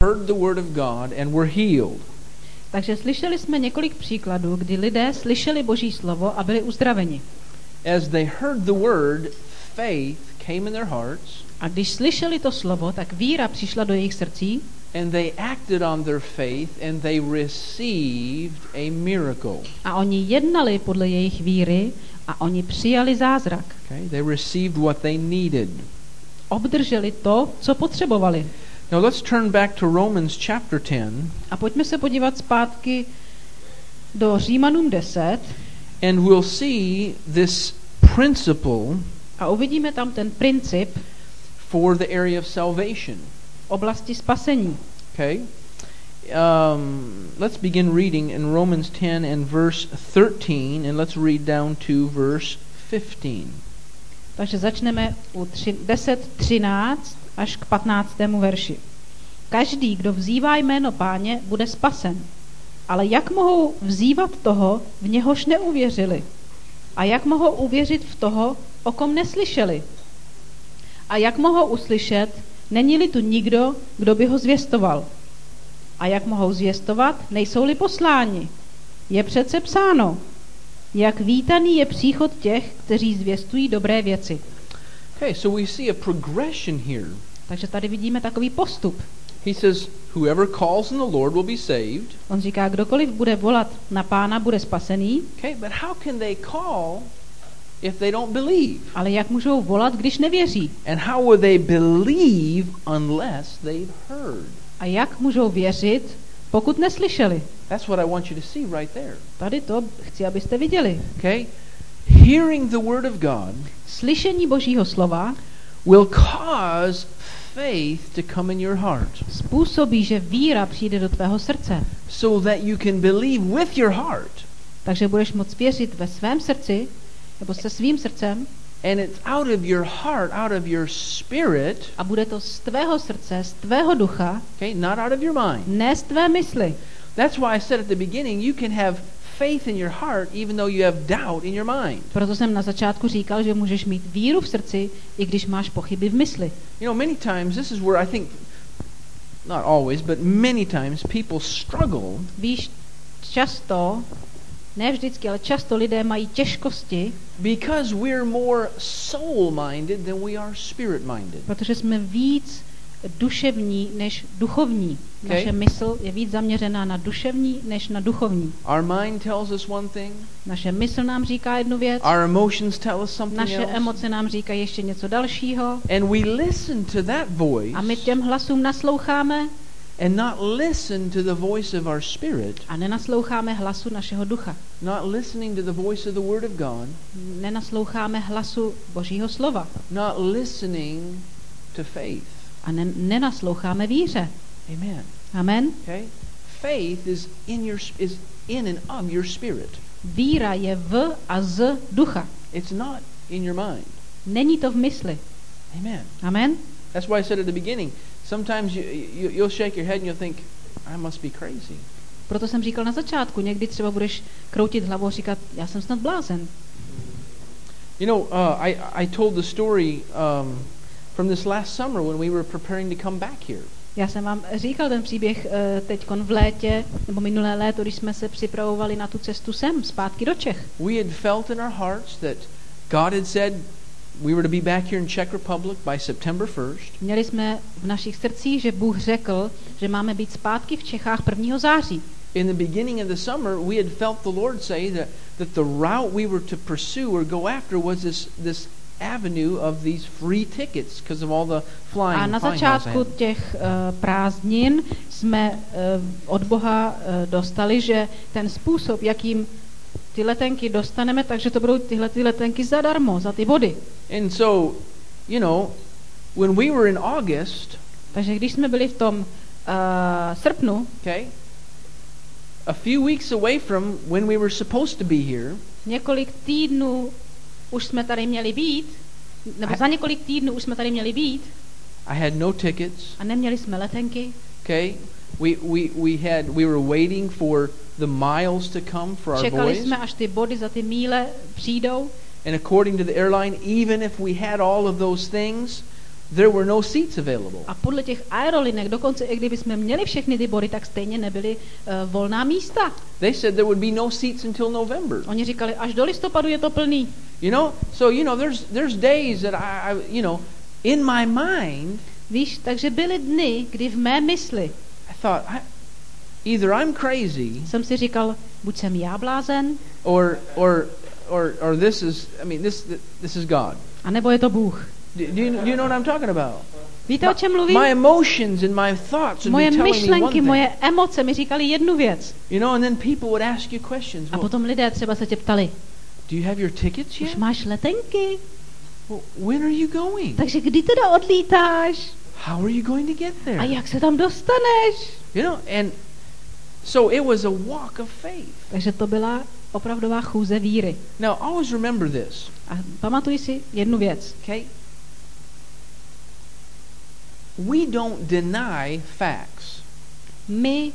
heard the word of God and were healed. Takže slyšeli jsme několik příkladů, kdy lidé slyšeli Boží slovo a byli uzdraveni. As they heard the word, faith came in their hearts. A když slyšeli to slovo, tak víra přišla do jejich srdcí. And they acted on their faith and they received a miracle. A oni jednali podle jejich víry a oni přijali zázrak. Okay? They received what they needed. Obdrželi to, co potřebovali. Now let's turn back to Romans chapter 10. A pojďme se podívat zpátky do Římanům 10. And we'll see this principle A uvidíme tam ten princip for the area of salvation. oblasti spasení. Okay? Let's begin reading in Romans 10 and verse 13, and let's read down to verse 15. Takže začneme u 10:13 až k 15. verši. Každý, kdo vzývá jméno Páně, bude spasen. Ale jak mohou vzývat toho, v něhož neuvěřili? A jak mohou uvěřit v toho, o kom neslyšeli? A jak mohou uslyšet, není-li tu nikdo, kdo by ho zvěstoval? A jak mohou zvěstovat, nejsou-li posláni? Je přece psáno, jak vítaný je příchod těch, kteří zvěstují dobré věci. Okay, so we see a progression here. Takže tady vidíme takový postup. He says, whoever calls on the Lord will be saved. On říká, kdokoliv bude volat na Pána, bude spasený. Okay, but how can they call if they don't believe? Ale jak můžou volat, když nevěří? And how will they believe unless they've heard? A jak můžou věřit, pokud neslyšeli? That's what I want you to see right there. Tady to chci, abyste viděli. Okay? Hearing the word of God Slyšení Božího slova will cause faith to come in your heart, způsobí, že víra přijde do tvého srdce. so that you can believe with your heart, Takže budeš moct věřit ve svém srdci, nebo se svým srdcem, and it's out of your heart, out of your spirit, a bude to z tvého srdce, z tvého ducha, okay, not out of your mind. ne z tvé mysli. That's why I said at the beginning, you can have faith in your heart even though you have doubt in your mind. Proto jsem na začátku říkal, že můžeš mít víru v srdci, i když máš pochyby v mysli. You know, many times, this is where I think, not always, but many times people struggle. Víš, často, ne vždycky, ale často lidé mají těžkosti, Because we're more soul-minded than we are spirit-minded. protože jsme víc duševní než duchovní. Okay. Naše mysl je víc zaměřená na duševní než na duchovní. Our mind tells us one thing. Naše mysl nám říká jednu věc, Our emotions tell us something naše else. emoce nám říkají ještě něco dalšího And we listen to that voice a my těm hlasům nasloucháme and not listen to the voice of our spirit, a nenasloucháme hlasu našeho ducha. not listening to the voice of the Word of God, Nenasloucháme hlasu Božího slova not listening to faith. a nenasloucháme víře. Amen. Amen. Okay? Faith is in and of your spirit. Víra je v a z ducha. It's not in your mind. Není to v mysli. Amen. Amen. That's why I said at the beginning, sometimes you'll shake your head and you'll think, I must be crazy. Proto jsem říkal na začátku, někdy třeba budeš kroutit hlavou a říkat, já jsem snad blázen. You know, I told the story from this last summer when we were preparing to come back here. Já jsem vám říkal ten příběh teďkon v létě, nebo minulé léto, když jsme se připravovali na tu cestu sem, zpátky do Čech. We had felt in our hearts that God had said we were to be back here in Czech Republic by September 1st. Měli jsme v našich srdcích, že Bůh řekl, že máme být zpátky v Čechách 1. září. In the beginning of the summer, we had felt the Lord say that the route we were to pursue or go after was this avenue of these free tickets because of all the flying. A na začátku těch prázdnin jsme od Boha dostali, že ten způsob, jakým ty letenky dostaneme, takže to budou ty letenky zadarmo, za ty body. And so, you know, when we were in August, takže když jsme byli v tom srpnu, okay, a few weeks away from when we were supposed to be here, několik týdnů už jsme tady měli být, nebo za několik týdnů už jsme tady měli být. I had no tickets. A neměli jsme letenky. Okay, we were waiting for the miles to come for our Čekali boys. jsme, až ty body za ty míle přijdou. And according to the airline, even if we had all of those things, there were no seats available. A podle těch aerolinek, dokonce i kdyby jsme měli všechny ty body, tak stejně nebyly volná místa. They said there would be no seats until November. Oni říkali, až do listopadu je to plný. You know, so there's days that I in my mind. Víš, takže byly dny, kdy v mé mysli I thought, either I'm crazy. Jsem si říkal, buď jsem já blázen, or this is, this is God. a nebo je to Bůh. Do you know what I'm talking about? Víte, o čem mluvím? My emotions and my thoughts would Moje be telling me one myšlenky, thing. moje emoce mi říkali jednu věc. And then people would ask you questions. A potom lidé třeba se tě ptali, Do you have your tickets už yet? máš letenky? Well, when are you going? Takže kdy teda odlítáš? How are you going to get there? A jak se tam dostaneš? And so it was a walk of faith. Takže to byla opravdová chůze víry. Now, always remember this. A pamatuj si jednu věc. Okay? We don't deny facts. My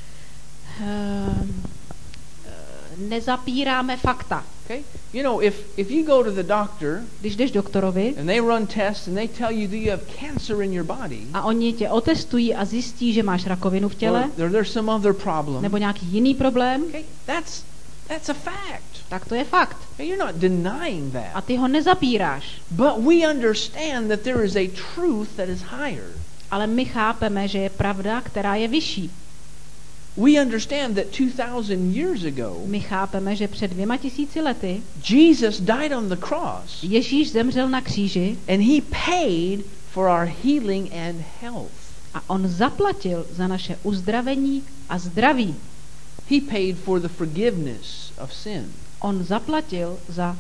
nezapíráme fakta. Okay? If you go to the doctor Když jdeš doktorovi and they run tests and they tell you that you have cancer in your body, a oni tě otestují a zjistí, že máš rakovinu v těle, or there's some other problem, nebo nějaký jiný problém, okay, that's a fact. tak to je fakt. Okay, you're not denying that. A ty ho nezapíráš. But we understand that there is a truth that is higher. Ale my chápeme, že je pravda, která je vyšší. We understand that 2000 years ago, My chápeme, že před 2000 lety Jesus died on the cross Ježíš zemřel na kříži and he paid for our healing and health. a on zaplatil za naše uzdravení a zdraví. He paid for the forgiveness of sin. On zaplatil za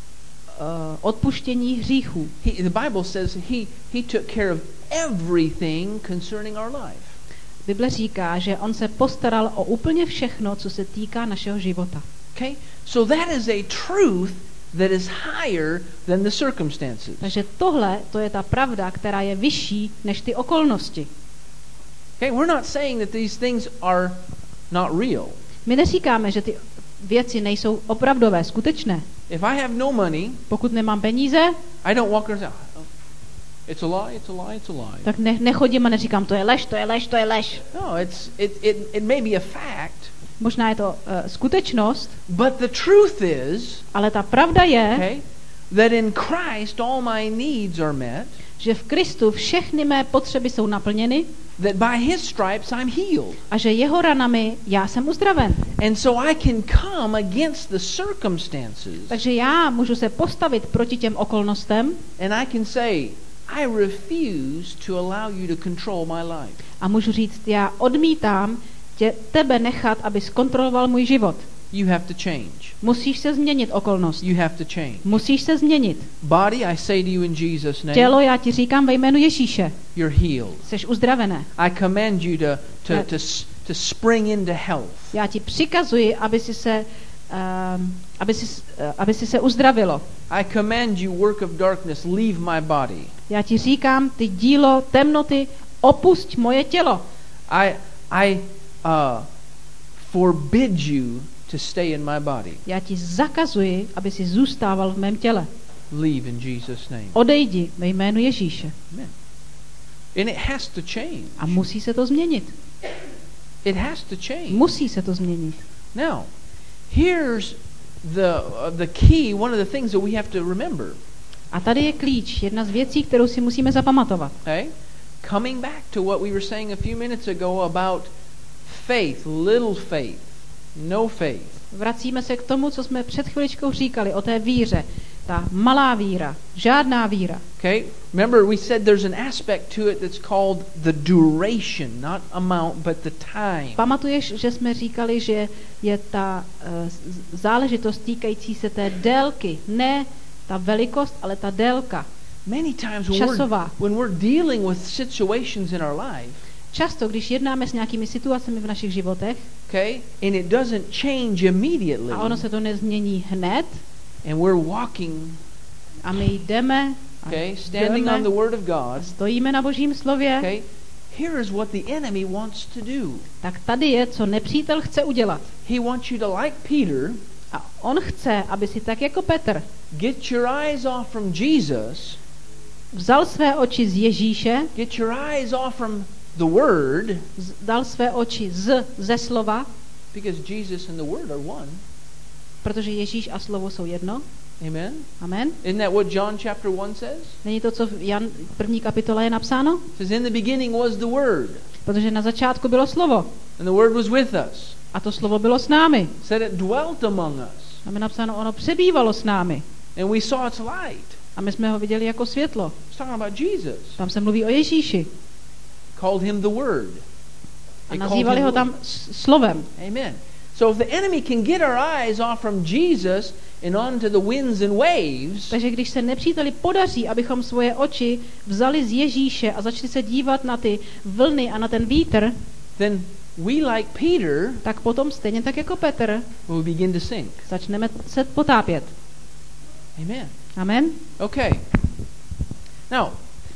odpuštění hříchů. The Bible says he took care of everything concerning our life. Bible říká, že on se postaral o úplně všechno, co se týká našeho života. Okay? So that is a truth that is higher than the circumstances. Takže tohle, to je ta pravda, která je vyšší než ty okolnosti. Okay? We're not saying that these things are not real. My neříkáme, že ty věci nejsou opravdové, skutečné. If I have no money, Pokud nemám peníze, I don't walk around and say, oh, it's a lie, it's a lie, it's a lie. tak nechodím a neříkám, to je lež, to je lež, to je lež. No, it may be a fact, Možná je to skutečnost, but the truth is, ale ta pravda je, okay, that in Christ all my needs are met, že v Kristu všechny mé potřeby jsou naplněny that by his stripes I'm healed. a že jeho ranami já jsem uzdraven. And so I can come against the circumstances Takže já můžu se postavit proti těm okolnostem and I can say, I refuse to allow you to control my life. a můžu říct, já odmítám tebe nechat, aby zkontroloval můj život. You have to change. Musíš se změnit okolnost. You have to change. Musíš se změnit. Body, I say to you in Jesus' name, Tělo, já ti říkám ve jménu Ježíše. you're healed. Jseš uzdravené. I command you to spring into health. Já ti přikazuji, aby si se uzdravilo. I command you, work of darkness, leave my body. Já ti říkám, ty dílo temnoty, opusť moje tělo. I forbid you to stay in my body. Já ti zakazuji, aby si zůstával v mém těle. Leave in Jesus' name. Odejdi ve jménu Ježíše. Amen. And it has to change. A musí se to změnit. It has to change. Musí se to změnit. Now, here's the key, one of the things that we have to remember. A tady je klíč, jedna z věcí, kterou si musíme zapamatovat. Okay? Coming back to what we were saying a few minutes ago about faith, little faith, no faith. Vracíme se k tomu, co jsme před chviličkou říkali o té víře. Ta malá víra, žádná víra. Okay? Remember we said there's an aspect to it that's called the duration, not amount, but the time. Pamatuješ, že jsme říkali, že je ta záležitost týkající se té délky, ne ta velikost, ale ta délka. Many times Časová. when we're dealing with situations in our life, Často, když jednáme s nějakými situacemi v našich životech, okay, and it doesn't change immediately, a ono se to nezmění hned, and we're walking, a my jdeme a okay, standing on the Word of God, stojíme na Božím slově, okay, here is what the enemy wants to do. tak tady je, co nepřítel chce udělat. He wants you to, like Peter, A on chce, aby si tak jako Petr get your eyes off from Jesus vzal své oči z Ježíše, get your eyes off from the Word, dal své oči ze slova, because Jesus and the Word are one. protože Ježíš a slovo jsou jedno. Amen? Amen. Isn't that what John chapter 1 says? Není to, co v Jan 1. kapitole je napsáno? It says, in the beginning was the Word, Protože na začátku bylo slovo. and the Word was with us. A to slovo bylo s námi. It said it dwelt among us, Tam je napsáno, ono přebývalo s námi. and we saw its light. A my jsme ho viděli jako světlo. It's talking about Jesus. Tam se mluví o Ježíši. Called him the Word. A They nazývali called him ho the tam Word. slovem. Amen. So if the enemy can get our eyes off from Jesus and onto the winds and waves, Takže když se nepříteli podaří, abychom svoje oči vzali z Ježíše a začali se dívat na ty vlny a na ten vítr, then we, like Peter, tak potom stejně tak jako Petr will begin to sink. začneme se potápět. Amen. Amen. Okay. Now,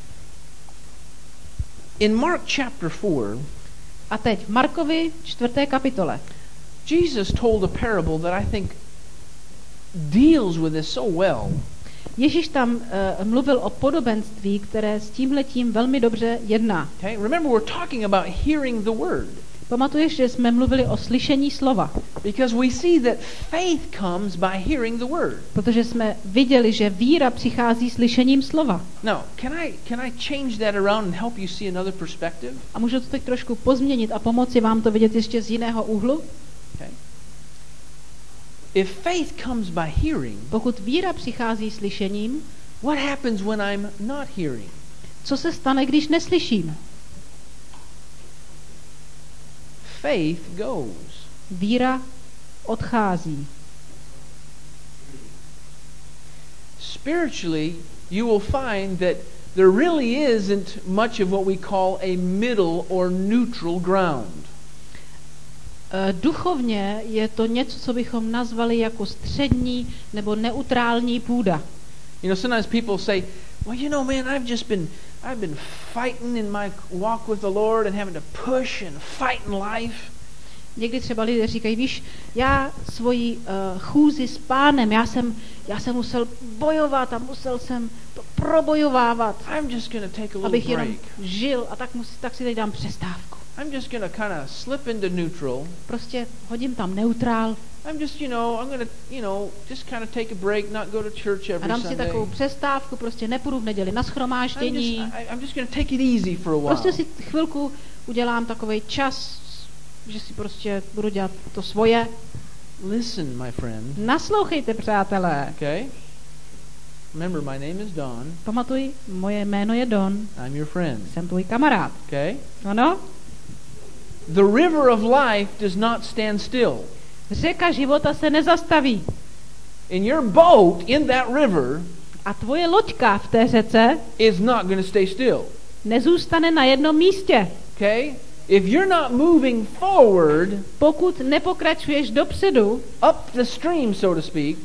in Mark chapter 4, A teď v Markovi 4. kapitole. Jesus told a parable that I think deals with this so well. Ježíš tam mluvil o podobenství, které s tímhletím velmi dobře jedná. Okay? Remember, we're talking about hearing the word. Pamatuješ, že jsme mluvili o slyšení slova, Because we see that faith comes by hearing the word. protože jsme viděli, že víra přichází slyšením slova. Now, can I change that around and help you see another perspective? A můžu to teď trošku pozměnit a pomoci vám to vidět ještě z jiného úhlu? Okay. If faith comes by hearing, Pokud víra přichází slyšením, what happens when I'm not hearing? co se stane, když neslyším? Faith goes. Víra odchází. Spiritually, you will find that there really isn't much of what we call a middle or neutral ground. Duchovně je to něco, co bychom nazvali jako střední nebo neutrální půda. You know, sometimes people say, well, you know, man, I've been fighting in my walk with the Lord and having to push and fight in life. Někdy třeba lidé říkají, víš, já svoji chůzi s Pánem, já jsem musel bojovat a musel jsem to probojovávat, I'm just going to take a little abych jenom break. žil a tak si teď dám přestávku. I'm just going to kind of slip into neutral. Prostě hodím tam neutrál I'm just, I'm going to, just kind of take a break, not go to church a every dám si Sunday. takovou přestávku, prostě nepůjdu v neděli na shromáždění. I'm just going to take it easy for a while. Prostě si chvilku udělám takovej čas, že si prostě budu dělat to svoje. Listen, my friend. Naslouchejte, přátelé. Okay? Remember, my name is Don. Pamatuj, moje jméno je Don, I'm your friend. jsem tvůj kamarád. Okay? Ano? The river of life does not stand still. Řeka života se nezastaví. And your boat in that river A tvoje loďka v té řece is not going to stay still. nezůstane na jednom místě. Okay? If you're not moving forward Pokud nepokračuješ dopředu, up the stream, so to speak,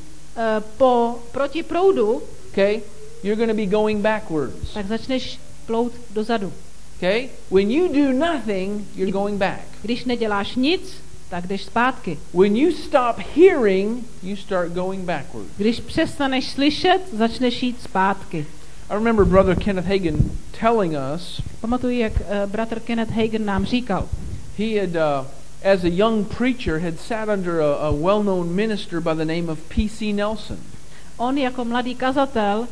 proti proudu, okay, you're going to be going backwards. tak začneš plout dozadu. Okay? When you do nothing, you're going back. Když neděláš nic, tak jdeš zpátky. When you stop hearing, you start going backwards. Když přestaneš slyšet, začneš jít zpátky. I remember Brother Kenneth Hagin telling us, Pamatuji, jak bratr Kenneth Hagin nám říkal. he had, as a young preacher, had sat under a well-known minister by the name of P.C. Nelson. On jako mladý kazatel,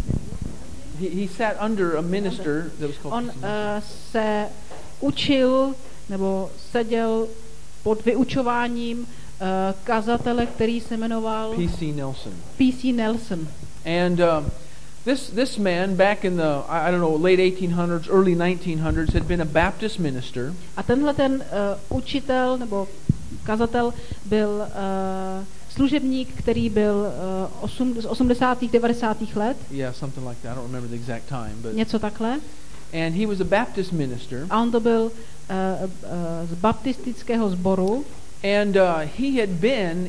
He sat under a minister that was called on P.C. Nelson. se učil nebo seděl pod vyučováním kazatele, který se jmenoval P.C. Nelson. P.C. Nelson. And this man, back in the, I don't know, late 1800s, early 1900s, had been a Baptist minister. A tenhle ten učitel nebo kazatel byl služebník, který byl z 80. 90. let. Yeah, something like that. I don't remember the exact time, but Něco takhle. and he was a Baptist minister. A on to byl z baptistického sboru. And he had been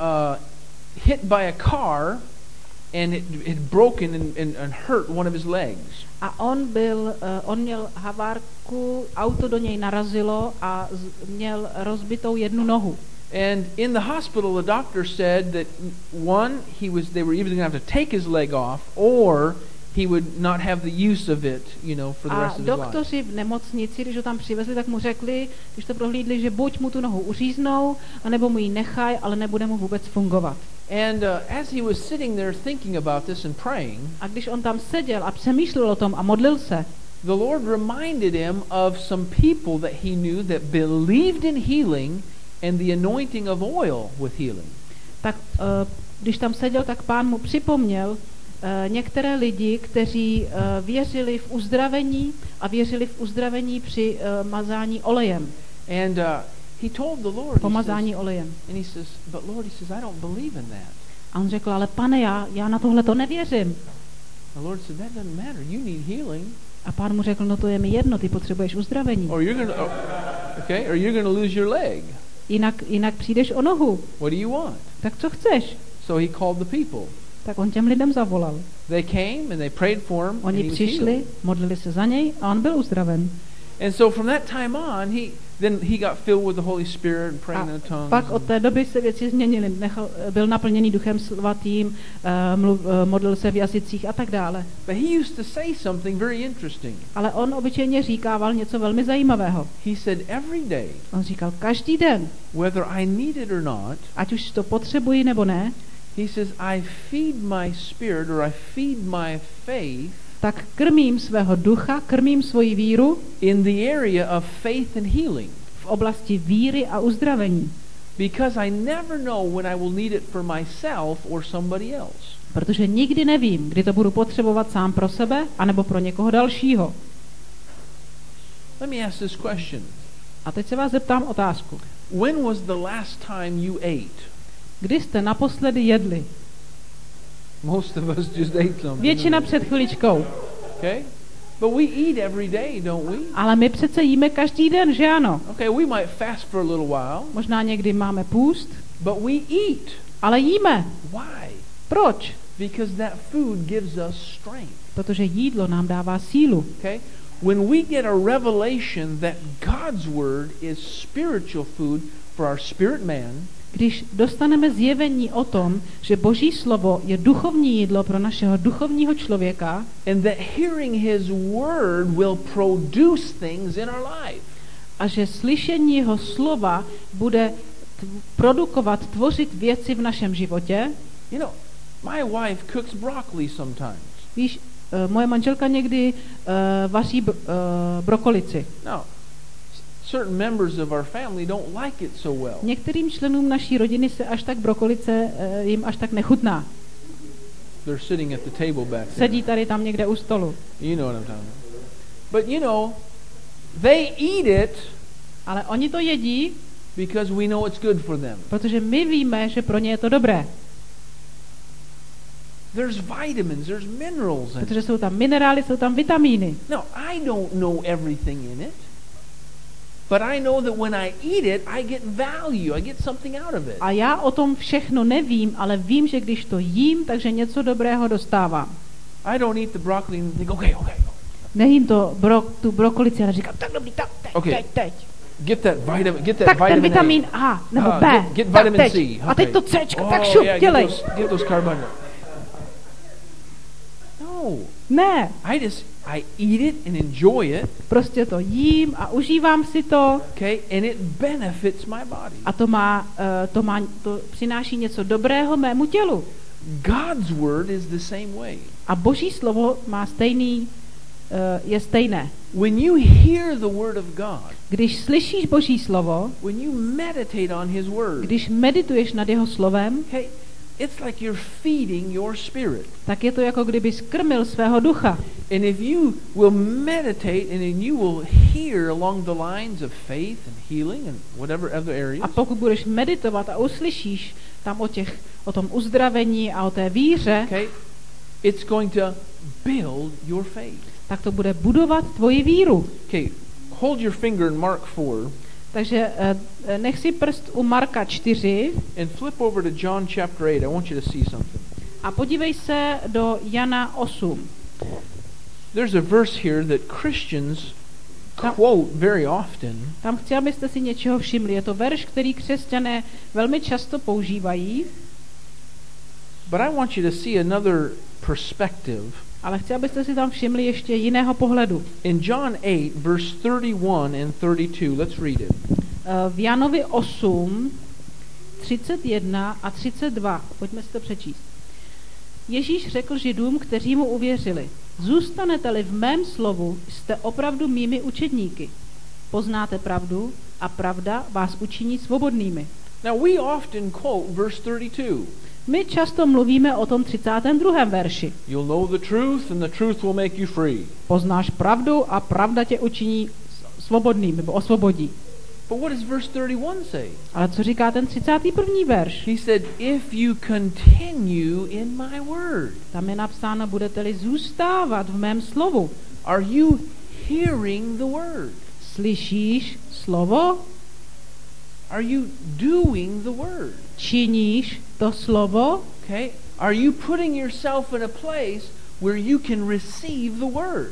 hit by a car, and it had broken and hurt one of his legs. A on měl havárku, auto do něj narazilo a měl rozbitou jednu nohu. And in the hospital, the doctor said that one, they were either going to have to take his leg off, or he would not have the use of it, for the rest of his life. A doktoři v nemocnici, když ho tam přivezli, tak mu řekli, když to prohlídli, že buď mu tu nohu uříznou, anebo mu ji nechají, ale nebude mu vůbec fungovat. And as he was sitting there thinking about this and praying, a když on tam seděl a přemýšlel o tom a modlil se, the Lord reminded him of some people that he knew that believed in healing and the anointing of oil with healing. Tak když tam seděl, tak Pán mu připomněl některé lidi, kteří věřili v uzdravení a věřili v uzdravení při mazání olejem. And he told the Lord, pomazání olejem. And he says, but Lord, he says, I don't believe in that. A on řekl, ale Pane, já na tohle to nevěřím. The Lord said, that doesn't matter. You need healing. A Pán mu řekl, no to je mi jedno, ty potřebuješ uzdravení. Or you're going to lose your leg. Jinak přijdeš o nohu. What do you want? Tak co chceš? So he called the people. Tak on těm lidem zavolal. They came and they prayed for him. Oni přišli, modlili se za něj a on byl uzdraven. And so from that time on, he got filled with the Holy Spirit and praying in tongues. Pak od té doby se věci změnily. Byl naplněný Duchem Svatým, modlil se v jazycích a tak dále. But he used to say something very interesting. Ale on obyčejně říkával něco velmi zajímavého. He said every day. On říkal každý den. Whether I need it or not. Ať už to potřebuji nebo ne. He says I feed my spirit or I feed my faith. Tak krmím svého ducha, krmím svoji víru in the area of faith and healing. V oblasti víry a uzdravení. Because I never know when I will need it for myself or somebody else. Protože nikdy nevím, kdy to budu potřebovat sám pro sebe anebo pro někoho dalšího. Let me ask this question. A teď se vás zeptám otázku. When was the last time you ate? Kdy jste naposledy jedli? Most of us just ate something. Většina před chviličkou. Okay? But we eat every day, don't we? Ale my přece jíme každý den, že ano? Okay, we might fast for a little while. Možná někdy máme půst. But we eat. Ale jíme. Why? Proč? Because that food gives us strength. Protože jídlo nám dává sílu. Okay? When we get a revelation that God's word is spiritual food for our spirit man, když dostaneme zjevení o tom, že Boží slovo je duchovní jídlo pro našeho duchovního člověka, and that hearing his word will produce things in our life. A že slyšení jeho slova bude produkovat, tvořit věci v našem životě. You know, my wife cooks broccoli sometimes. Víš, moje manželka někdy vaří brokolici. No. Certain members of our family don't like it so well. Některým členům naší rodiny se až tak brokolice jim až tak nechutná. They're sitting at the table back there. Sedí tady tam někde u stolu. You know what I'm talking about. But they eat it. Ale oni to jedí, because we know it's good for them. Protože my víme, že pro ně je to dobré. There's vitamins, there's minerals in it. Protože jsou tam minerály, jsou tam vitamíny. No, I don't know everything in it. But I know that when I eat it, I get value. I get something out of it. A já o tom všechno nevím, ale vím, že když to jím, takže něco dobrého dostávám. I don't eat the broccoli and think, okay. Nejím tu brokolici, ale říkám, tak dobrý, tak teď. Get that vitamin, tak ten vitamin A, nebo B. Get vitamin teď. C. Okay. A teď to Cčko, tak šup, dělej. Get those carbohydrates. No. Ne. I eat it and enjoy it. Prostě to jím a užívám si to. Okay, and it benefits my body. A to přináší něco dobrého mému tělu. God's word is the same way. A Boží slovo má je stejné. When you hear the word of God, když slyšíš Boží slovo, when you meditate on his word, když medituješ nad jeho slovem, okay, it's like you're feeding your spirit. Tak je to jako kdyby skrmil svého ducha. And if you will meditate and then you will hear along the lines of faith and healing and whatever other areas. A pokud budeš meditovat a uslyšíš tam o tom uzdravení a o té víře, okay, it's going to build your faith. Tak to bude budovat tvoji víru. Okay, hold your finger in Mark 4. Takže nech si prst u Marka 4 and flip over to John chapter 8. I want you to see something. A podívej se do Jana 8. There's a verse here that Christians quote very often. Tam chci, abyste si něčeho všimli. Je to verš, který křesťané velmi často používají. But I want you to see another perspective. Ale chci, abyste si tam všimli ještě jiného pohledu. In John 8, verse 31 and 32, let's read it. V Janovi 8, 31 a 32. Pojďme si to přečíst. Ježíš řekl Židům, kteří mu uvěřili: Zůstanete-li v mém slovu, jste opravdu mými učedníky. Poznáte pravdu a pravda vás učiní svobodnými. Now we often quote verse 32. My často mluvíme o tom 32. verši. You'll know the truth and the truth will make you free. Poznáš pravdu a pravda tě učiní svobodným, nebo osvobodí. But what does verse 31 say? Ale co říká ten 31. verš? He said, if you continue in my word. Tam je napsáno, budete-li zůstávat v mém slovu. Are you hearing the word? Slyšíš slovo? Are you doing the word? Činíš to slovo? Okay? Are you putting yourself in a place where you can receive the word?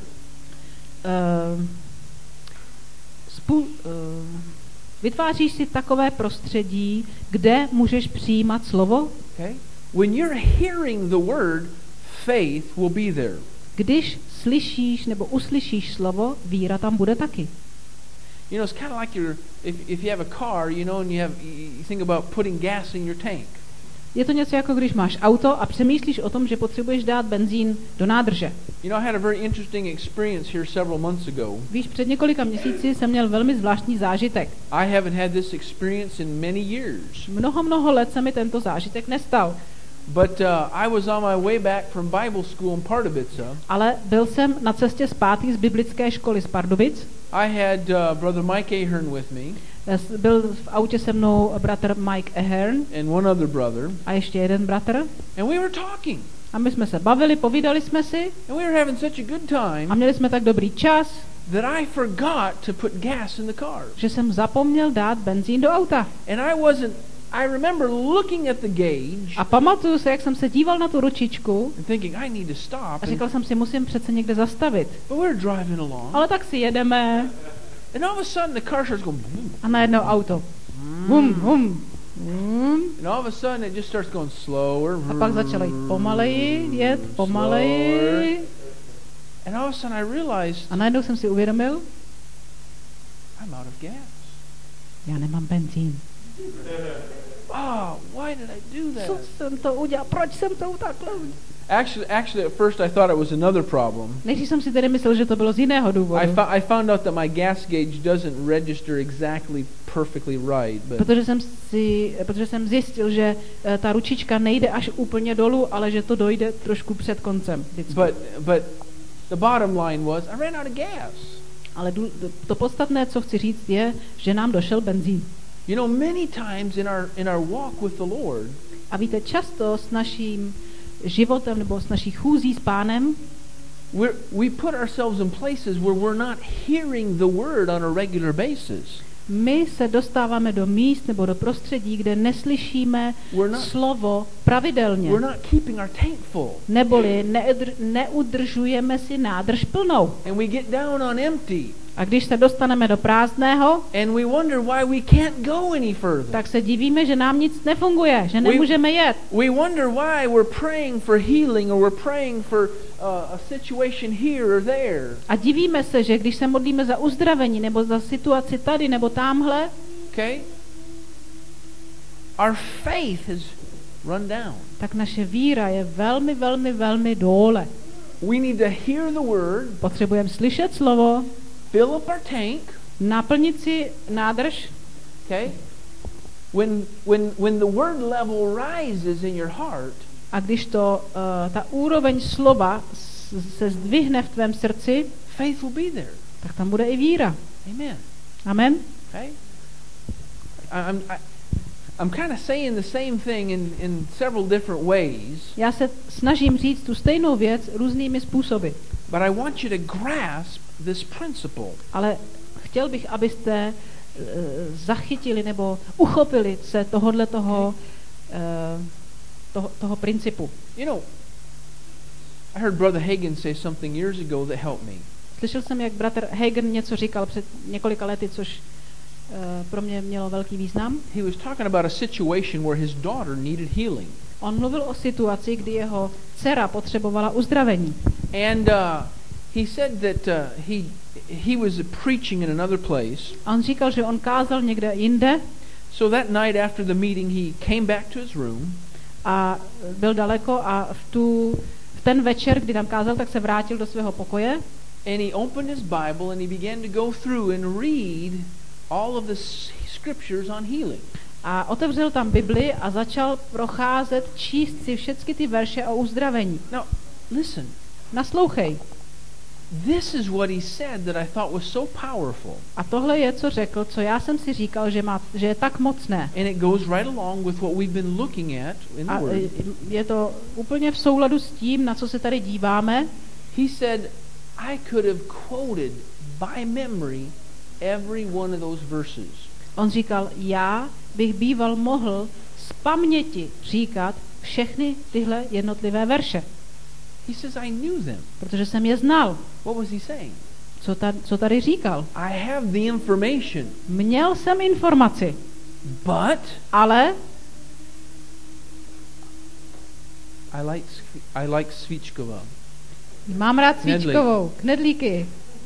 Vytváříš si takové prostředí, kde můžeš přijímat slovo? Okay? When you're hearing the word, faith will be there. Když slyšíš nebo uslyšíš slovo, víra tam bude taky. You know, it's kind of like if you have a car, you know, and you think about putting gas in your tank. Je to něco jako když máš auto a přemýšlíš o tom, že potřebuješ dát benzín do nádrže. You know, I had a very interesting experience here several months ago. Víš, před několika měsíci jsem měl velmi zvláštní zážitek. I haven't had this experience in many years. Mnoho let se mi tento zážitek nestal. But I was on my way back from Bible school in Pardubice. Ale byl jsem na cestě zpátky z biblické školy z Pardubic. I had brother Mike Ahern with me. Byl v autě se mnou bratr Mike Ahern and one other brother. A ještě jeden bratr. And we were talking. A my jsme se bavili, povídali jsme si. And we were having such a good time. A měli jsme tak dobrý čas, that I forgot to put gas in the car. Že jsem zapomněl dát benzín do auta. And I remember looking at the gauge. A pamatuju se, jak jsem se díval na tu ručičku. And thinking I need to stop. A říkal jsem si, musím přece někde zastavit. But we're driving along. Ale tak si jedeme. And all of a sudden the car starts going boom. A najednou auto. Bum, bum. And all of a sudden it just starts going slower. A pak začalo jít pomaleji, jet pomaleji. And all of a sudden I realized. A najednou jsem si uvědomil, I'm out of gas. Já nemám benzín. Oh, why did I do that? Co jsem to udělal? Proč jsem to takhle udělal? Actually, at first I thought it was another problem. Nejdřív jsem si tedy myslel, že to bylo z jiného důvodu. I found out that my gas gauge doesn't register exactly perfectly right. But protože jsem zjistil, že ta ručička nejde až úplně dolů, ale že to dojde trošku před koncem. But the bottom line was I ran out of gas. Ale to podstatné, co chci říct, je, že nám došel benzín. You know, many times in our walk with the Lord. A víte, často s naším životem nebo s naší chůzí s Pánem we put ourselves in places where we're not hearing the word on a regular basis. My se dostáváme do míst nebo do prostředí, kde neslyšíme slovo pravidelně. We're not keeping our tank full. Neboli neudržujeme si nádrž plnou. And we get down on empty. A když se dostaneme do prázdného, and we wonder why we can't go any further. Tak se divíme, že nám nic nefunguje, že nemůžeme jet. We wonder why we're praying for healing or we're praying for a situation here or there. A divíme se, že když se modlíme za uzdravení nebo za situaci tady nebo tamhle, okay? Our faith has run down. Tak naše víra je velmi dole. We need to hear the word. Potřebujeme slyšet slovo. Fill up our tank. Naplnit si nádrž. Okay? When the word level rises in your heart, a když ta úroveň slova se zdvihne v tvém srdci, faith will be there. Tak tam bude i víra. Amen. Amen. Okay? I'm kind of saying the same thing in several different ways. Já se snažím říct tu stejnou věc různými způsoby. But I want you to grasp this principle. Ale chtěl bych, abyste zachytili nebo uchopili se toho principu. You know, I heard Brother Hagin say something years ago that helped me. Slyšel jsem, jak bratr Hagin něco říkal před několika lety, což pro mě mělo velký význam. He was talking about a situation where his daughter needed healing. On mluvil o situaci, kdy jeho dcera potřebovala uzdravení. And he said that he was preaching in another place. A on říkal, že on kázal někde jinde. So that night after the meeting, he came back to his room. A byl daleko a v ten večer, kdy tam kázal, tak se vrátil do svého pokoje. And he opened his Bible and he began to go through and read all of the scriptures on healing. A otevřel tam Bibli a začal procházet, číst si všechny ty verše o uzdravení. Now, listen. Naslouchej. This is what he said that I thought was so powerful. A tohle je, co řekl, co já jsem si říkal, že je tak mocné. And it goes right along with what we've been looking at in the Word. Je to úplně v souladu s tím, na co se tady díváme. He said, I could have quoted by memory every one of those verses. On říkal, já bych býval mohl z paměti říkat všechny tyhle jednotlivé verše. He says, I knew them. Protože jsem je znal. What was he saying? Co tady říkal? I have the information. Měl jsem informaci. But ale I like Svíčková. Mám rád Svíčkovou. Knedlíky.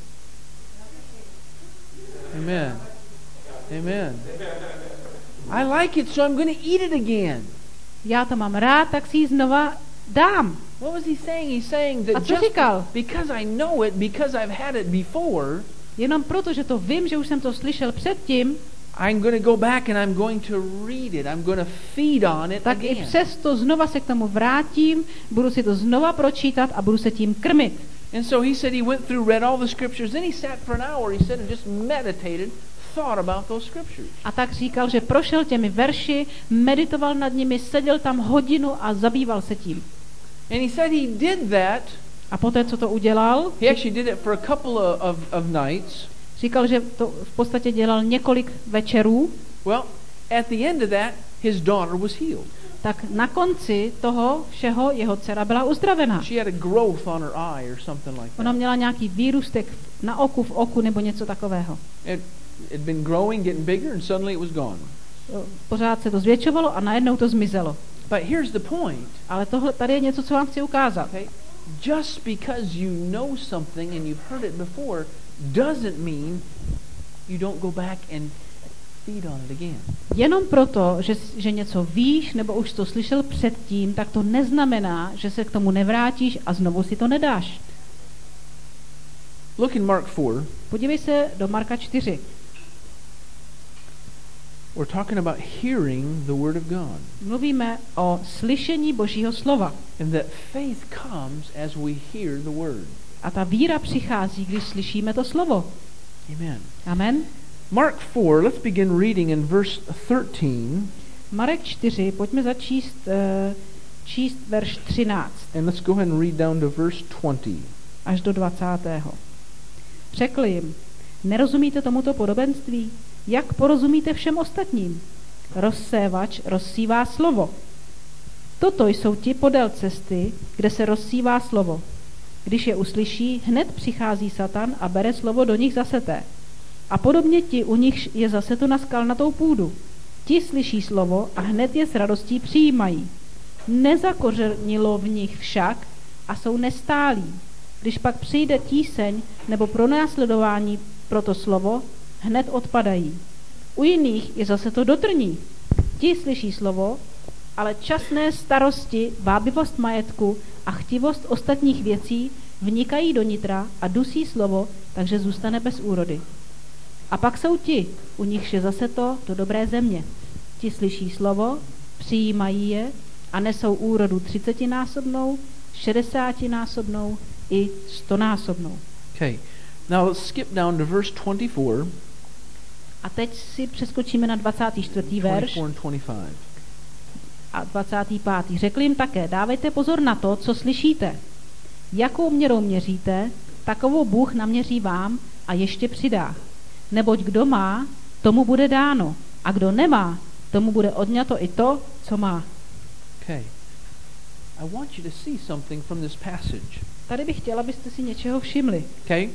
Amen. Amen. I like it, so I'm going to eat it again. Já to mám rád, tak si ji znova dám. What was he saying? He's saying that just because I know it, because I've had it before, jenom proto, že to vím, že už jsem to slyšel předtím, I'm going to go back and I'm going to read it. I'm going to feed on it tak again. I přesto znova se k tomu vrátím, budu si to znova pročítat a budu se tím krmit. And so he said he went through, read all the scriptures, then he sat for an hour, he said, and just meditated, thought about those scriptures. A tak říkal, že prošel těmi verši, meditoval nad nimi, seděl tam hodinu a zabýval se tím. And he said he did that. A poté, co to udělal, he actually did it for a couple of nights. Říkal, že to v podstatě dělal několik večerů. Well, at the end of that, his daughter was healed. Tak na konci toho všeho jeho dcera byla uzdravena. She had a growth on her eye or something like that. Ona měla nějaký výrůstek na oku, v oku nebo něco takového. It been growing, getting bigger, and suddenly it was gone. Pořád se to zvětšovalo a najednou to zmizelo. But here's the point. Ale tohle tady je něco, co vám chci ukázat. Okay? Just because you know something and you've heard it before doesn't mean you don't go back and feed on it again. Jenom proto, že něco víš nebo už to slyšel předtím, tak to neznamená, že se k tomu nevrátíš a znovu si to nedáš. Look in Mark 4. Podívej se do Marka 4. We're talking about hearing the word of God. Mluvíme o slyšení Božího slova. And that faith comes as we hear the word. A ta víra přichází, když slyšíme to slovo. Amen. Amen. Mark 4, let's begin reading in verse 13. Marek 4, pojďme začít číst verš 13. And let's go ahead and read down to verse 20. Až do 20. Řekl jim, nerozumíte tomuto podobenství? Jak porozumíte všem ostatním? Rozsévač rozsívá slovo. Toto jsou ti podél cesty, kde se rozsívá slovo. Když je uslyší, hned přichází Satan a bere slovo do nich zaseté. A podobně ti, u nich je zaseto na skalnatou půdu. Ti slyší slovo a hned je s radostí přijímají. Nezakořenilo v nich však a jsou nestálí. Když pak přijde tíseň nebo pronásledování pro to slovo, hned odpadají. U jiných je zase to dotrní. Ti slyší slovo, ale časné starosti, vábivost majetku a chtivost ostatních věcí vnikají do nitra a dusí slovo, takže zůstane bez úrody. A pak jsou ti, u nichž je zase to do dobré země. Ti slyší slovo, přijímají je a nesou úrodu 30násobnou, 60násobnou i 100násobnou. Okay. Now let's skip down to verse 24. A teď si přeskočíme na 24. verš a 25. Řekl jim také, dávejte pozor na to, co slyšíte. Jakou měrou měříte, takovou Bůh naměří vám a ještě přidá. Neboť kdo má, tomu bude dáno. A kdo nemá, tomu bude odňato i to, co má. Okay. I want you to see something from this passage. Tady bych chtěla, abyste si něčeho všimli. Okay?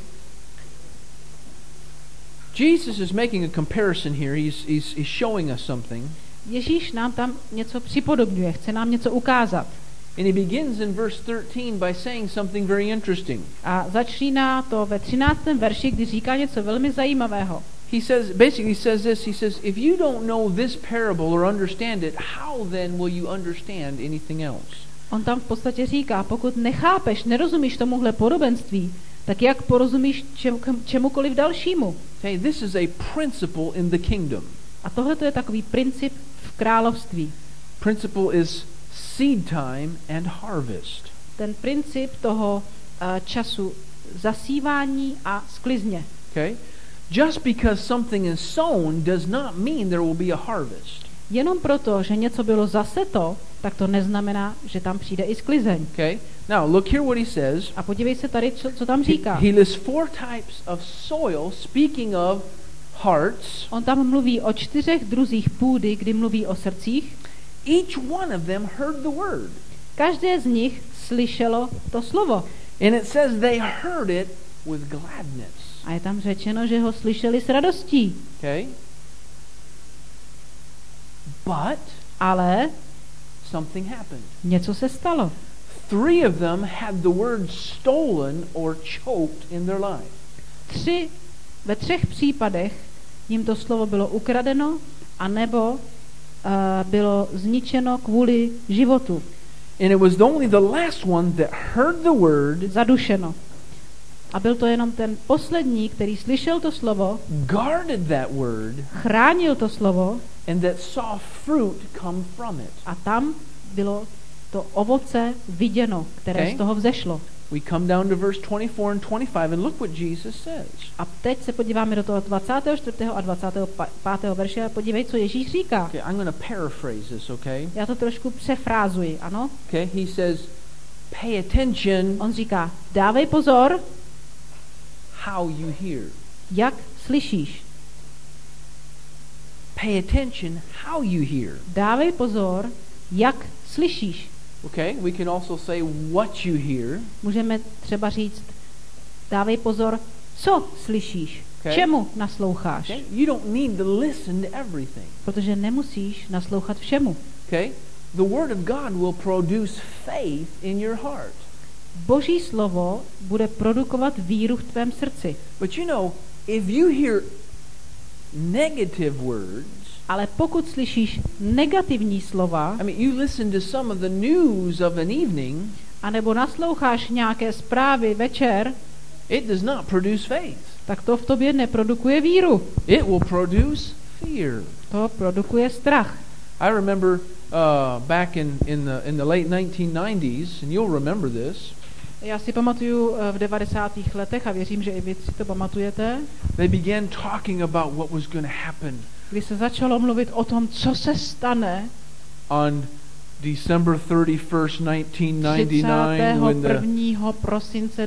Jesus is making a comparison here. He's showing us something. Ježíš nám tam něco připodobňuje, chce nám něco ukázat. And he begins in verse 13 by saying something very interesting. A začíná to ve 13. verši, kdy říká něco velmi zajímavého. He says this, if you don't know this parable or understand it, how then will you understand anything else? On tam v podstatě říká, pokud nechápeš, nerozumíš tomuhle podobenství, tak jak porozumíš čemukoliv dalšímu? Okay, this is a principle in the kingdom. A tohle to je takový princip v království. Principle is seed time and harvest. Ten princip toho času zasívání a sklizně. Okay? Just because something is sown does not mean there will be a harvest. Jenom proto, že něco bylo zaseto, tak to neznamená, že tam přijde i sklizeň. Okay? Now look here what he says. A podívej se tady, co tam říká. He lists 4 types of soil, speaking of hearts. On tam mluví o 4 druzích půdy, kdy mluví o srdcích. Each one of them heard the word. Každé z nich slyšelo to slovo. And it says they heard it with gladness. A je tam řečeno, že ho slyšeli s radostí. Okay? But Ale something happened. něco se stalo. 3 of them had the word stolen or choked in their life. Ve 3 případech jim to slovo bylo ukradeno, anebo bylo zničeno kvůli životu. And it was only the last one that heard the word, zadušeno. A byl to jenom ten poslední, který slyšel to slovo, guarded that word, chránil to slovo, and that saw fruit come from it. a tam bylo to ovoce viděno, které z toho vzešlo. We come down to verse 24 and 25 and look what Jesus says. A teď se podíváme do toho 24. a 25. verše a podívej, co Ježíš říká. Okay, I'm going to paraphrase this, okay? Já to trošku přefrázuji, ano? Okay, he says, pay attention On říká, dávej pozor, how you hear. jak slyšíš. Pay attention how you hear. Dávej pozor, jak slyšíš. Okay, we can also say what you hear. Můžeme třeba říct, dávej pozor, co slyšíš, Okay. čemu nasloucháš. Okay? You don't need to listen to everything. Protože nemusíš naslouchat všemu. Okay? The word of God will produce faith in your heart. Boží slovo bude produkovat víru v tvém srdci. But you know, if you hear negative words, Ale pokud slyšíš negativní slova, I mean, you listen to some of the news of an evening, anebo nasloucháš nějaké zprávy večer, it does not produce faith. tak to v tobě neprodukuje víru. It will produce fear. To produkuje strach. I remember back in the late 1990s, and you'll remember this. Já si pamatuju v 90. letech a věřím, že i vy si to pamatujete, They began talking about what was going to happen kdy se začalo mluvit o tom, co se stane on December 31st, 1999, when the 31. prosince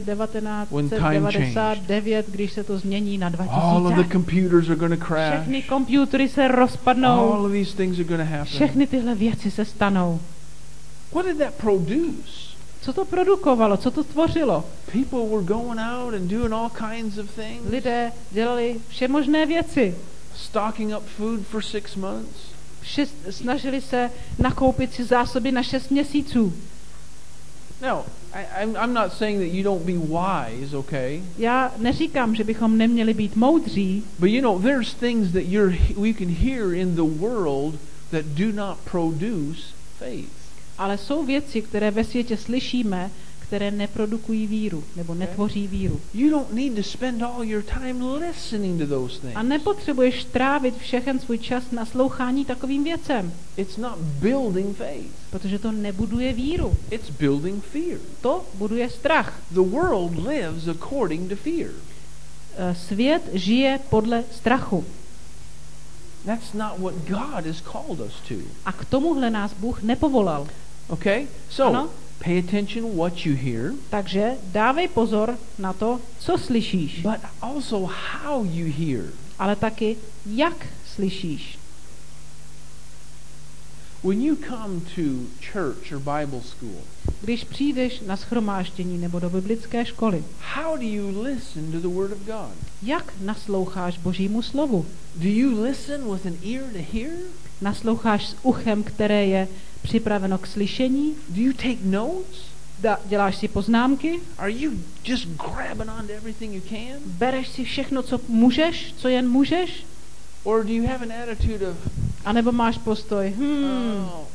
1999, když se to změní na all of the 2000. computers are going to crash. Všechny komputery se All rozpadnou. of these things are going to happen. Všechny tyhle věci se stanou. What did that produce? Co to produkovalo? Co to tvořilo? People were going out and doing all kinds of things. Lidé dělali všemožné věci. Stocking up food for 6 months. Snažili se nakoupit si zásoby na 6 měsíců. Now, I'm not saying that you don't be wise, okay? Já neříkám, že bychom neměli být moudří, But you know, there's things that we can hear in the world that do not produce faith. ale jsou věci, které ve světě slyšíme, které neprodukují víru, nebo netvoří víru. You don't need to spend all your time listening to those things. A nepotřebuješ trávit všechen svůj čas na slouchání takovým věcem, It's not building faith. protože to nebuduje víru. It's building fear. To buduje strach. The world lives according to fear. Svět žije podle strachu. That's not what God has called us to. A k tomuhle nás Bůh nepovolal. Okay? So, Ano. pay attention what you hear, Takže dávej pozor na to, co slyšíš, but also how you hear. ale taky jak slyšíš. When you come to church or Bible school, když přijdeš na shromáždění nebo do biblické školy, how do you listen to the Word of God? jak nasloucháš Božímu slovu? Do you listen with an ear to hear? Nasloucháš s uchem, které je připraveno k slyšení? Do you take notes? Děláš si poznámky? Are you just grabbing onto everything you can? Bereš si všechno, co můžeš, co jen můžeš? Or do you have an attitude of, A nebo máš postoj, oh,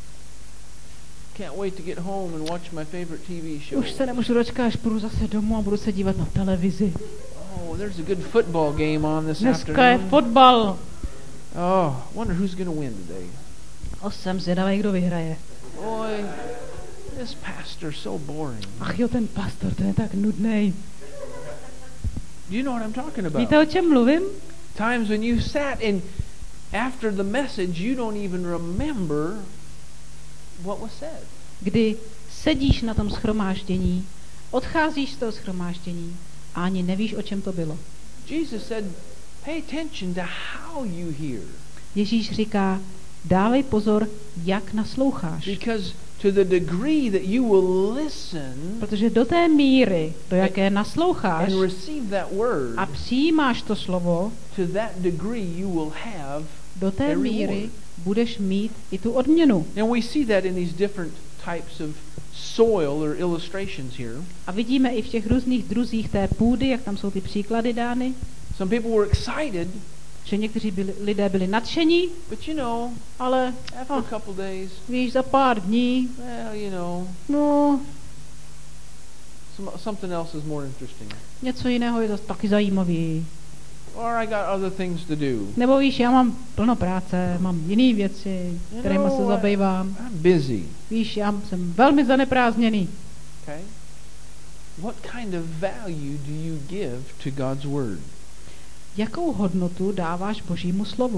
can't wait to get home and watch my favorite TV show. už se nemůžu dočkat, až půjdu zase domů a budu se dívat na televizi. Oh, there's a good football game on this Dneska je afternoon. fotbal. Oh, wonder who's going to win today. Jsem zvědavý, kdo vyhraje. Boy, this pastor's so boring. Ach jo, ten pastor, ten je tak nudnej. Do you know what I'm talking about? Víte, o čem mluvím? Times when you sat and after the message you don't even remember what was said. Kdy sedíš na tom shromáždění, odcházíš z toho shromáždění a ani nevíš, o čem to bylo. Jesus said, pay attention to how you hear. Ježíš říká, dávej pozor, jak nasloucháš. Because to the degree that you will listen Protože do té míry, do jaké nasloucháš and receive that word, a přijímáš to slovo, to that degree you will have do té a míry reward. budeš mít i tu odměnu. And we see that in these different types of soil or illustrations here. A vidíme i v těch různých druzích té půdy, jak tam jsou ty příklady dány, Some people were excited, že někteří lidé byli nadšení, but you know, ale after a couple days, víš, za pár dní, well, you know, no, something else is more interesting. něco jiného je zase taky zajímavý. Or I got other things to do. Nebo víš, já mám plno práce, mám jiné věci, kterými se zabývám. I'm busy. Víš, já jsem velmi zaneprázdněný. Okay? What kind of value do you give to God's word? Jakou hodnotu dáváš Božímu slovu?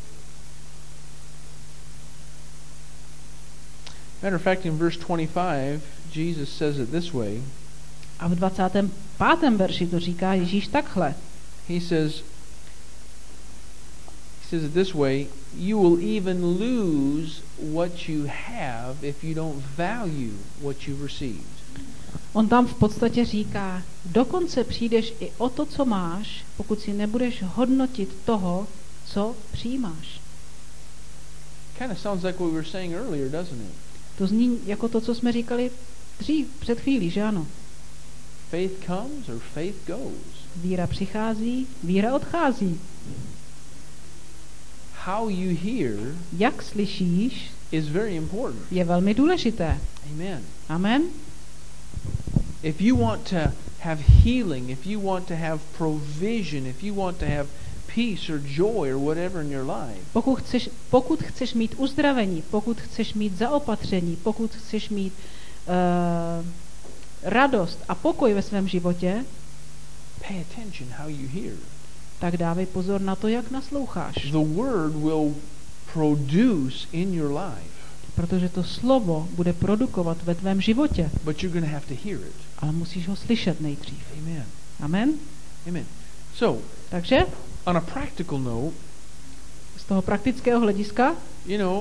Matter of fact, in verse 25, Jesus says it this way. A v 25. verši to říká Ježíš takhle. He says it this way, you will even lose what you have if you don't value what you've received. On tam v podstatě říká, dokonce přijdeš i o to, co máš, pokud si nebudeš hodnotit toho, co přijímáš. Kind of sounds like what we were saying earlier, doesn't it? To zní jako to, co jsme říkali dřív, před chvílí, že ano? Faith comes or faith goes. Víra přichází, víra odchází. How you hear Jak slyšíš, is very important. je velmi důležité. Amen. Amen? If you want to have healing, if you want to have provision, if you want to have peace or joy or whatever in your life, Pokud chceš mít uzdravení, pokud chceš mít zaopatření, pokud chceš mít radost a pokoj ve svém životě, pay attention how you hear. tak dávej pozor na to, jak nasloucháš. The word will produce in your life, Protože to slovo bude produkovat ve tvém životě, but you're going to have to hear it. ale musíš ho slyšet nejdřív. Amen. Amen? Amen. So, Takže on a practical note, z toho praktického hlediska, you know,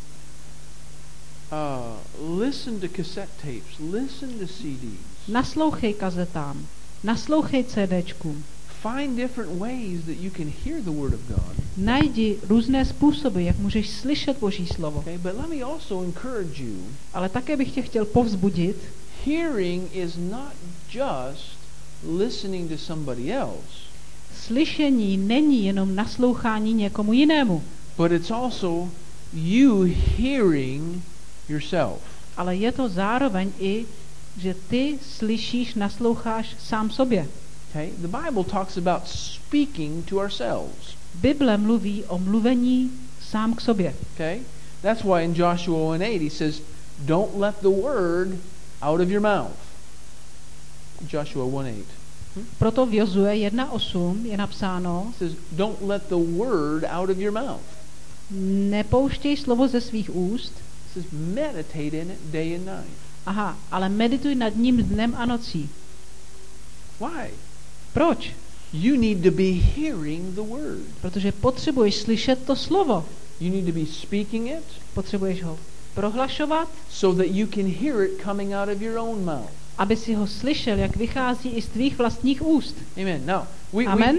listen to cassette tapes, listen to CDs. naslouchej kazetám, naslouchej CDčkům, Find different ways that you can hear the word of God. najdi různé způsoby, jak můžeš slyšet Boží slovo. Okay, but let me also encourage you. Ale také bych tě chtěl povzbudit, Hearing is not just listening to somebody else, slyšení není jenom naslouchání někomu jinému, but it's also you hearing yourself. ale je to zároveň i, že ty slyšíš, nasloucháš sám sobě. Okay? The Bible talks about speaking to ourselves. Bible mluví o mluvení sám k sobě. Okay? That's why in Joshua 1:8 he says, "Don't let the word out of your mouth." Joshua 1:8. Proto v Jozue 1:8 je napsáno, It says, "Don't let the word out of your mouth." nepouštěj slovo ze svých úst, It says, "Meditate in it day and night." aha, ale medituj nad ním dnem a nocí. Why? Proč? You need to be hearing the word. Protože potřebuješ slyšet to slovo. You need to be speaking it. Potřebuješ ho prohlašovat, so that you can hear it coming out of your own mouth. aby si ho slyšel, jak vychází i z tvých vlastních úst. Amen. Now, Amen.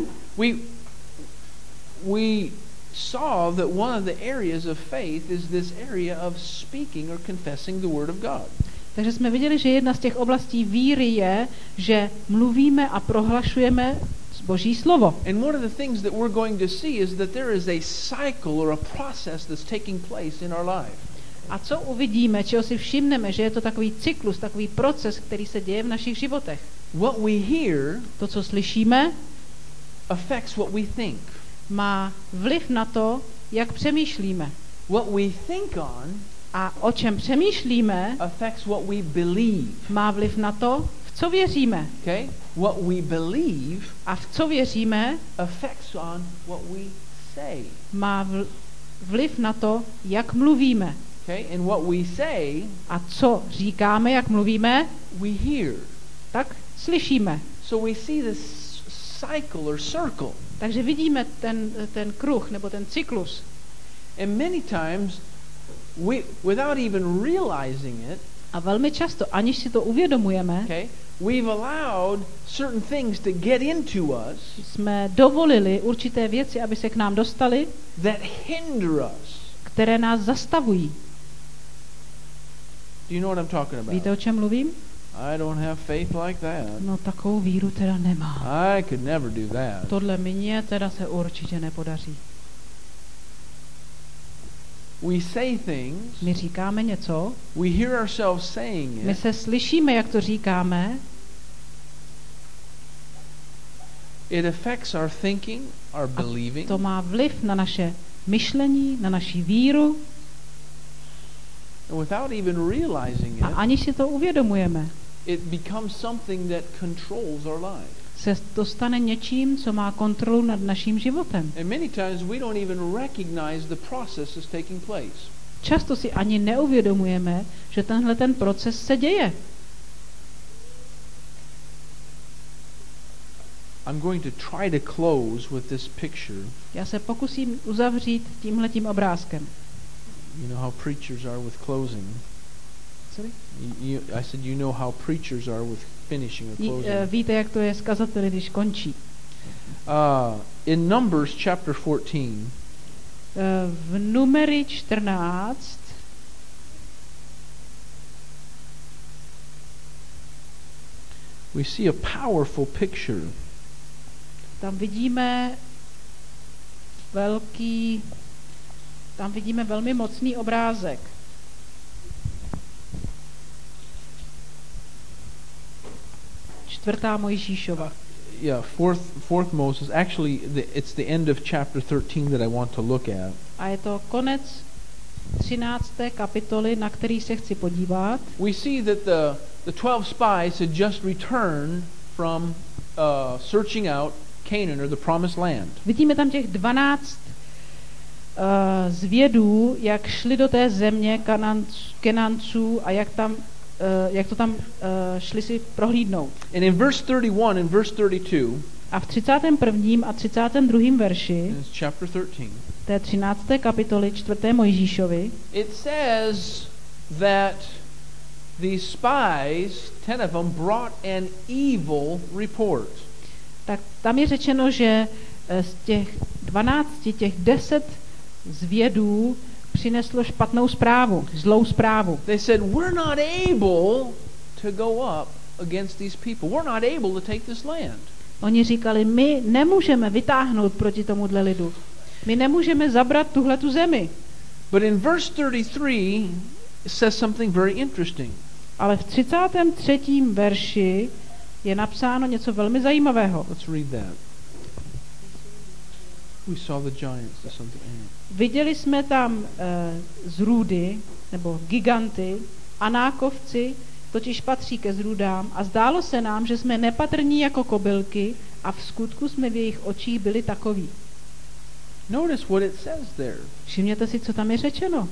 we saw that one of the areas of faith is this area of speaking or confessing the word of God. Takže jsme viděli, že jedna z těch oblastí víry je, že mluvíme a prohlašujeme Boží slovo. And one of the things that we're going to see is that there is a cycle or a process that's taking place in our life. A co uvidíme, čeho si všimneme, že je to takový cyklus, takový proces, který se děje v našich životech. What we hear, to, co slyšíme, affects what we think. Má vliv na to, jak přemýšlíme. What we think on, a o čem přemýšlíme, affects what we believe. Má vliv na to, v co věříme. Okay? What we believe, a v co věříme, affects on what we say. Má vliv na to, jak mluvíme. Okay? And what we say, a co říkáme, jak mluvíme, we hear. Tak slyšíme. So we see this cycle or circle. Takže vidíme ten kruh nebo ten cyklus. And many times without even realizing it, a velmi často, aniž si to uvědomujeme, okay, we've allowed certain things to get into us, jsme dovolili určité věci, aby se k nám dostaly, that hinder us, které nás zastavují. Do you know what I'm talking about? Víte, o čem mluvím? I don't have faith like that. No, takovou víru teda nemám. I could never do that. Tohle mně teda se určitě nepodaří. We say things. My říkáme něco. We hear ourselves saying it. My se slyšíme, jak to říkáme. It affects our thinking, our believing. A to má vliv na naše myšlení, na naši víru. And without even realizing it, a aniž si to uvědomujeme, it becomes something that controls our life. Se to stane něčím, co má kontrolu nad naším životem. And many times we don't even recognize the process that's taking place. Často si ani neuvědomujeme, že tenhle ten proces se děje. I'm going to try to close with this picture. Já se pokusím uzavřít tímhletím obrázkem. You know how preachers are with closing. Sorry? I said you know how preachers are with finishing or closing. Víte, jak to je s kazateli, když končí. In Numbers chapter 14. V Numery 14 we see a powerful picture. Tam vidíme velmi mocný obrázek. Čtvrtá Mojžíšova. Yeah, fourth Moses. Actually, it's the end of chapter 13 that I want to look at. A je to konec 13. kapitoly, na který se chci podívat. We see that the 12 spies had just returned from searching out Canaan or the promised land. Vidíme tam těch 12 zvědů, jak šli do té země Kenanců a jak to tam šli si prohlídnout. And in verse 31 and verse 32, a v 31. a 32. verši chapter 13, té 13. kapitoly 4. Mojžíšovi, it says that these spies, 10 of them, brought an evil report. Tak tam je řečeno, že z těch 12, těch 10 zvědů přineslo špatnou zprávu, zlou zprávu. They said, we're not able to go up against these people. We're not able to take this land. Oni říkali, my nemůžeme vytáhnout proti tomuhle lidu. My nemůžeme zabrat tuhletu zemi. But in verse 33 it says something very interesting. Ale v 33. verši je napsáno něco velmi zajímavého. Let's read that. We saw the giants or something. Viděli jsme tam zrůdy, nebo giganty, Anákovci, totiž patří ke zrůdám, a zdálo se nám, že jsme nepatrní jako kobylky a v skutku jsme v jejich očích byli takoví. Notice what it says there. Všimněte si, co tam je řečeno.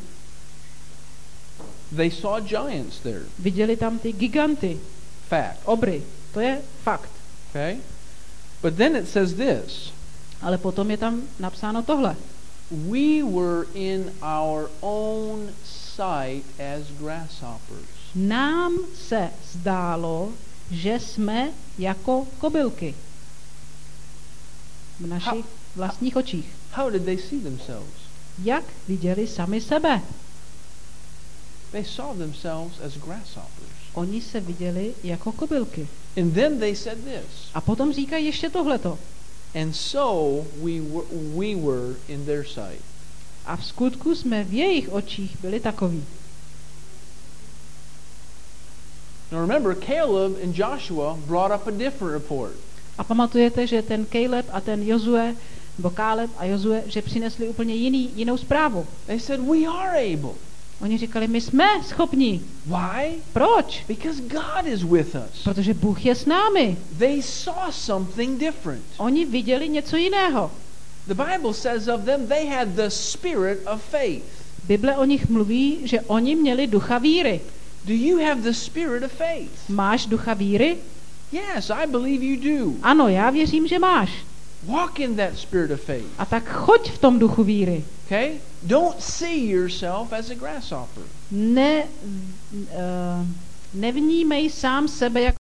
They saw giants there. Viděli tam ty giganty. Fact. Obry. To je fakt. Okay? But then it says this. Ale potom je tam napsáno tohle. We were in our own sight as grasshoppers. Nám se zdálo, že jsme jako kobylky v našich vlastních očích. How did they see themselves? Jak viděli sami sebe? They saw themselves as grasshoppers. Oni se viděli jako kobylky. And then they said this. A potom říkají ještě tohleto. And so we were in their sight. A v skutku jsme v jejich očích byli takoví. Now remember, Caleb and Joshua brought up a different report. A pamatujete, že ten Caleb a ten Jozue, nebo Káleb a Jozue, že přinesli úplně jinou zprávu. They said, we are able. Oni říkali, my jsme schopni. Why? Proč? Because God is with us. Protože Bůh je s námi. They saw something different. Oni viděli něco jiného. The Bible says of them, they had the spirit of faith. Bible o nich mluví, že oni měli ducha víry. Do you have the spirit of faith? Máš ducha víry? Yes, I believe you do. Ano, já věřím, že máš. Walk in that spirit of faith. A tak choď v tom duchu víry. Okay? Don't see yourself as a grasshopper. Nevnímej sám sebe jako